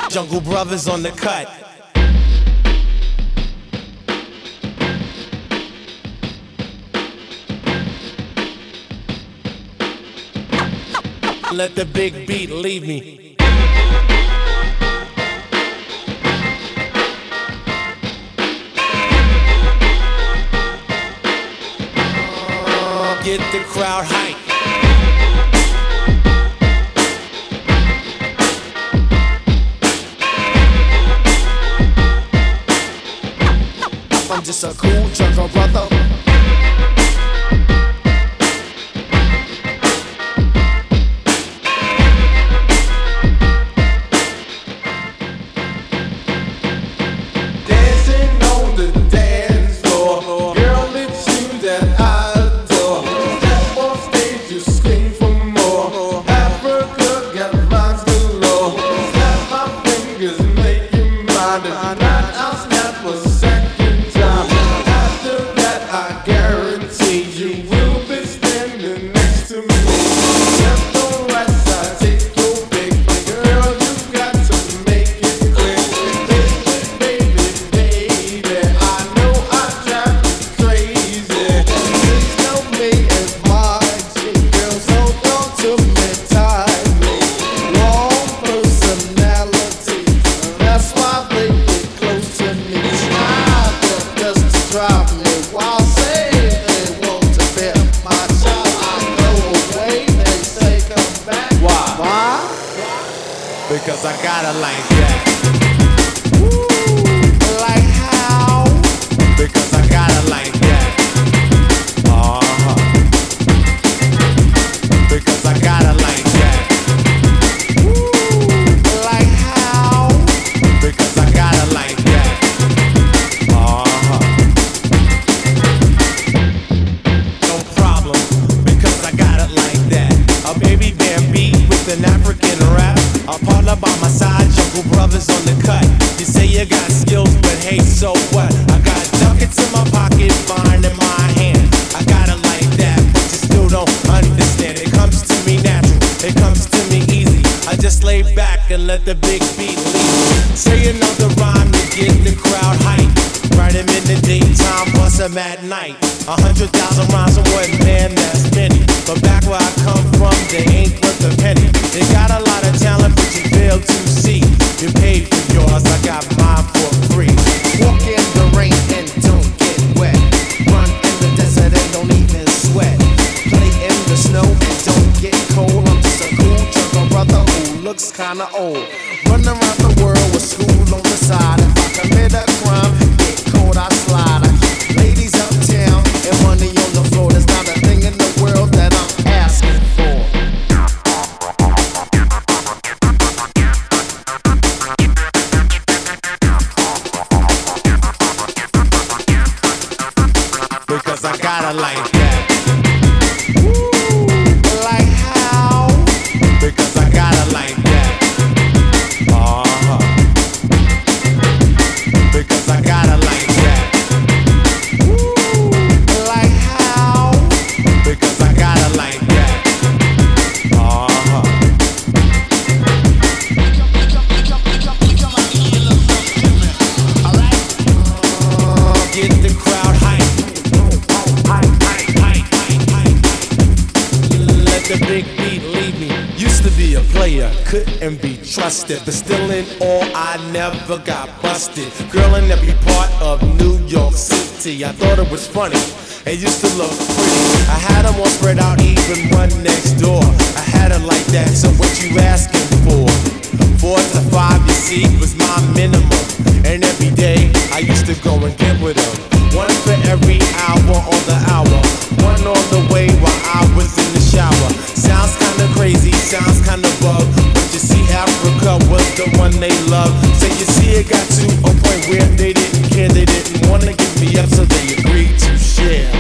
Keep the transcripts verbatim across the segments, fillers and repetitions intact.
Jungle Brothers on the cut. Let the big beat leave me. Get the crowd hype. I'm just a cool jungle brother. Because I gotta like that. Woo, like how? Because I gotta like that. Uh-huh. Because I gotta like that. Woo, like how? Because I gotta like that. Uh-huh. No problem. Because I gotta like that. A baby bear beat with an African rap. A partner by my side, Jungle Brothers on the cut. You say you got skills, but hey, so what? I got ducats in my pocket, fine in my hand. I got it like that, but you still don't understand. It comes to me natural, it comes to me easy. I just lay back and let the big beat lead. Say another rhyme to get the crowd hype. Write them in the daytime, bust them at night. A hundred thousand rhymes on one man, that's many. But back where I come from, they ain't worth a penny. They got a lot of talent, but you fail to see. You paid for yours, I got mine for free. Walk in the rain and don't get wet. Run in the desert and don't even sweat. Play in the snow and don't get cold. I'm just a cool jungle brother who looks kinda old. Run around the world with school on the side. If I commit a crime, get cold, I slide. I keep ladies uptown and money on the floor. There's not a thing in the world that I'm asking for. Because I gotta like that. Woo, like how? Because I gotta like that. Uh-huh. Because I gotta like that. Woo, like how? Because I gotta like that. Uh-huh. Uh, get the crowd hype. Let the big beat lead me. Used to be a player, couldn't be trusted, but still in all, I never got busted. Girl in every part of New York City, I thought it was funny. It used to look pretty. I had them all spread out, even one next door. I had it like that, so what you asking for? Four to five, you see, was my minimum. And every day, I used to go and get with them. One for every hour on the hour. One on the way while I was in the shower. Sounds kinda crazy, sounds kinda bug, but you see Africa was the one they loved. So you see it got to a point where they didn't care, they didn't wanna give me up, so they agreed to share.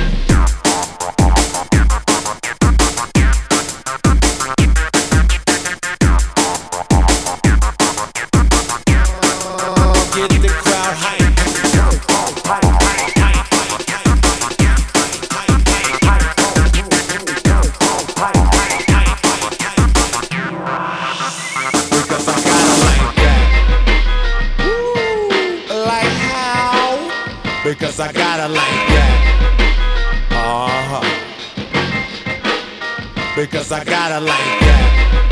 Get the crowd hype. gotta like that. Uh-huh. Because I gotta like that.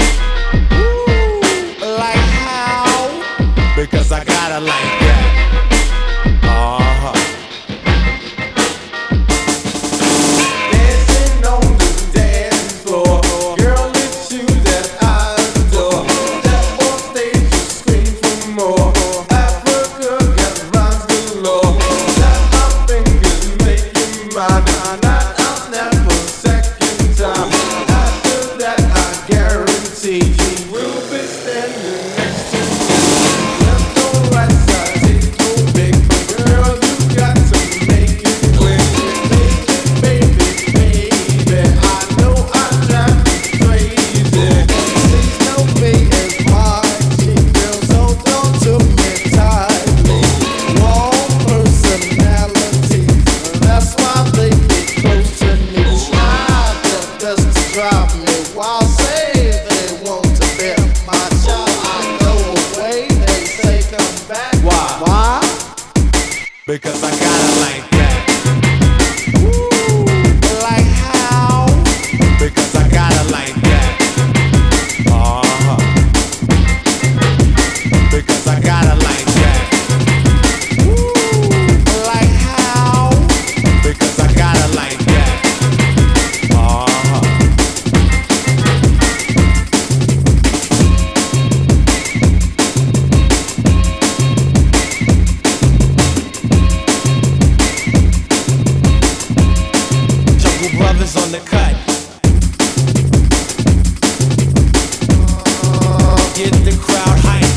Ooh, like how? Because I gotta like that. Uh-huh. Dancing on the dance floor, girl, it's you that I adore. Step on stage, you scream for more. Africa got rhymes galore. Snap my fingers, make you mine. I'll snap a second time. After that, I guarantee you will be standing next to me. Left or right side, take no big. Girl, you got to make it quick. Baby, baby, baby, I know I drive you crazy. Please don't be as party, girl, so don't to me tightly. Warm personality, that's why they get close to me. Try their best to drive me while say they want to bet my child. I go away, they say come back. Why? Why? Because I gotta like that. Ooh, like how? Because I gotta like that. Uh-huh. Because I gotta like that. Ooh, like how? Because I gotta like that. Uh-huh. Jungle Brothers on the cut. Get the crowd hype.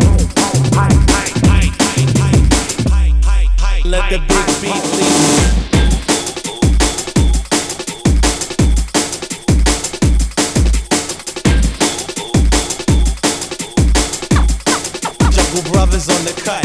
Let the big beat lead. Jungle Brothers on the cut.